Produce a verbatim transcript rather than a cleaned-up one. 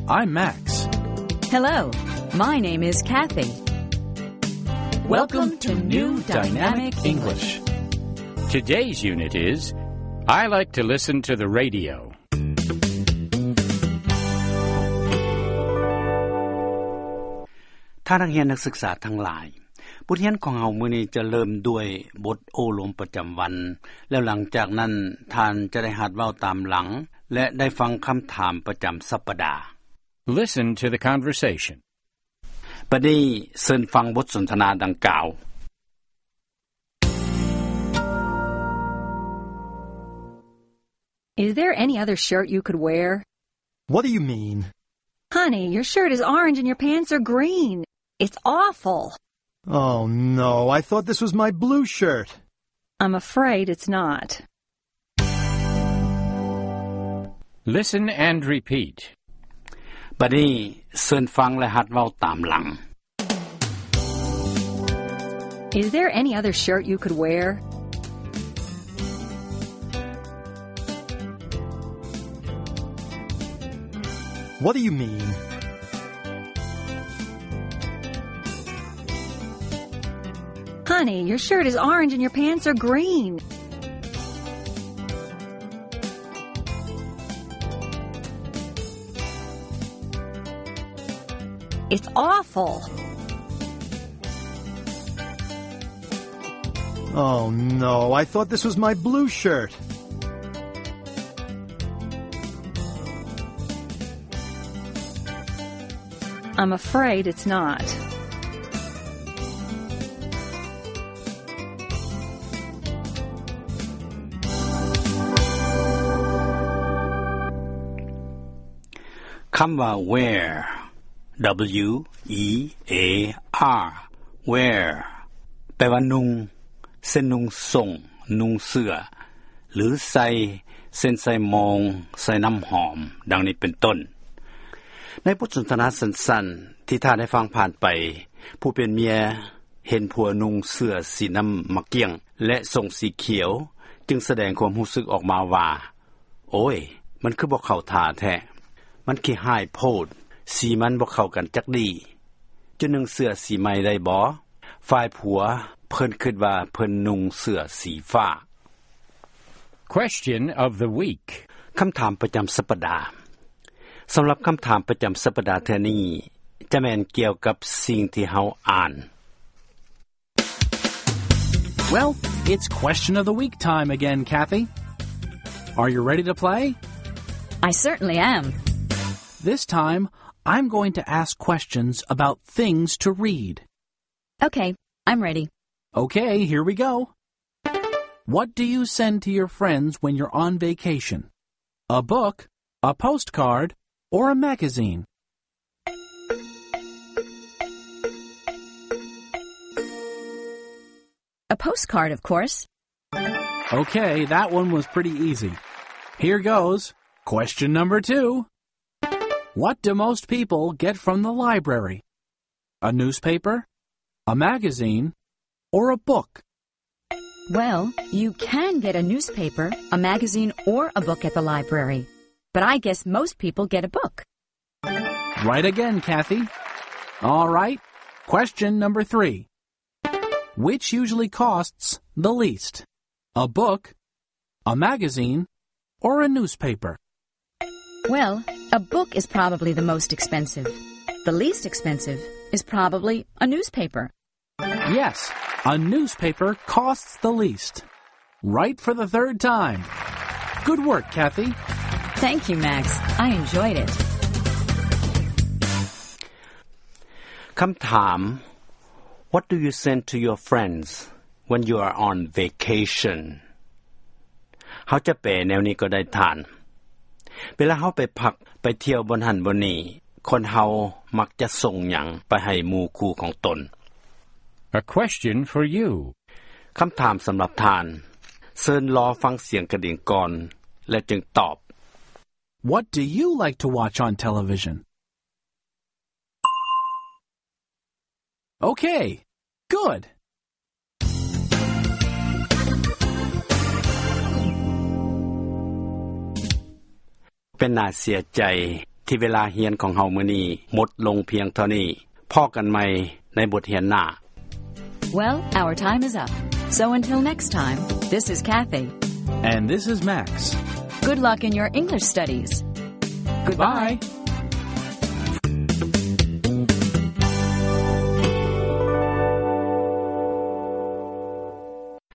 I'm Max. Hello, my name is Kathy. Welcome to New Dynamic English. Today's unit is I like to listen to the radio. ท่านนักเรียนนักศึกษาทั้งหลายบทเรียนของเฮามื้อนี้จะเริ่มด้วยบทโอลมประจำวันแล้วหลังจากนั้นท่านจะได้หัดเว้าตามหลังและได้ฟังคำถามประจำสัปดาห์ Listen to the conversation. บัดนี้เชิญฟังบทสนทนาดังกล่าว Is there any other shirt you could wear? What do you mean? Honey, your shirt is orange and your pants are green. It's awful. Oh, no, I thought this was my blue shirt. I'm afraid it's not. Listen and repeat. บัดนี้เชิญฟังและหัดเว้าตามหลัง Is there any other shirt you could wear? What do you mean? Honey, your shirt is orange and your pants are green. It's awful. Oh, no, I thought this was my blue shirt. I'm afraid it's not. คำว่า wear W E A R wear แปลว่านุ่งเส้นนุ่งส่งนุ่งเสื้อหรือใส่เส้นใส่มองใส่น้ำหอมดังนี้เป็นต้นในบทสนทนาสั้นๆที่ท่านได้ฟังผ่านไปผู้เป็นเมียเห็นผัวนุ่งเสื้อสีน้ำมะเกี้ยงและทรงสีเขียวจึงแสดงความรู้สึกออกมาว่าโอ้ยมันคือบ่เข้าท่าแท้มันขี้หายโพดสีมันบ่เข้ากันจักดีจะนุ่งเสื้อสีใหม่ได้บ่ฝ่ายผัวเพิ่นคิดว่าเพิ่นนุ่งเสื้อสีฟ้า Question of the week. คำถามประจำสัปดาห์สำหรับคำถามประจำสัปดาห์เทื่อนี้จะแม่นเกี่ยวกับสิ่งที่เฮาอ่าน Well, it's question of the week time again, Kathy. Are you ready to play? I certainly am. This time, I'm going to ask questions about things to read. Okay, I'm ready. Okay, here we go. What do you send to your friends when you're on vacation? A book, a postcard, or a magazine? A postcard, of course. Okay, that one was pretty easy. Here goes. Question number two. What do most people get from the library? A newspaper, a magazine, or a book? Well, you can get a newspaper, a magazine, or a book at the library. But I guess most people get a book. Right again, Kathy. All right. Question number three. Which usually costs the least? A book, a magazine, or a newspaper? Well, a book is probably the most expensive. The least expensive is probably a newspaper. Yes, a newspaper costs the least. Right for the third time. Good work, Kathy. Thank you, Max. I enjoyed it. คำถาม What do you send to your friends when you are on vacation เฮาจะแปลแนวนี้ก็ได้ทานเวลาเฮาไปพักไปเที่ยวบนหันบนนี้คนเฮามักจะส่งหยังไปให้หมู่คู่ของตน A question for you. คำถามสำหรับทานเชิญรอฟังเสียงกระดิ่งก่อนและจึงตอบ What do you like to watch on television? Okay, good. เป็นน่าเสียใจทที่เวลาเรียนของเฮามื้อนี้หมดลงเพียงเท่านี้พอกันใหม่ในบทเรียนหน้า Well, our time is up. So until next time, this is Kathy. And this is Max. Good luck in your English studies. Goodbye. Bye.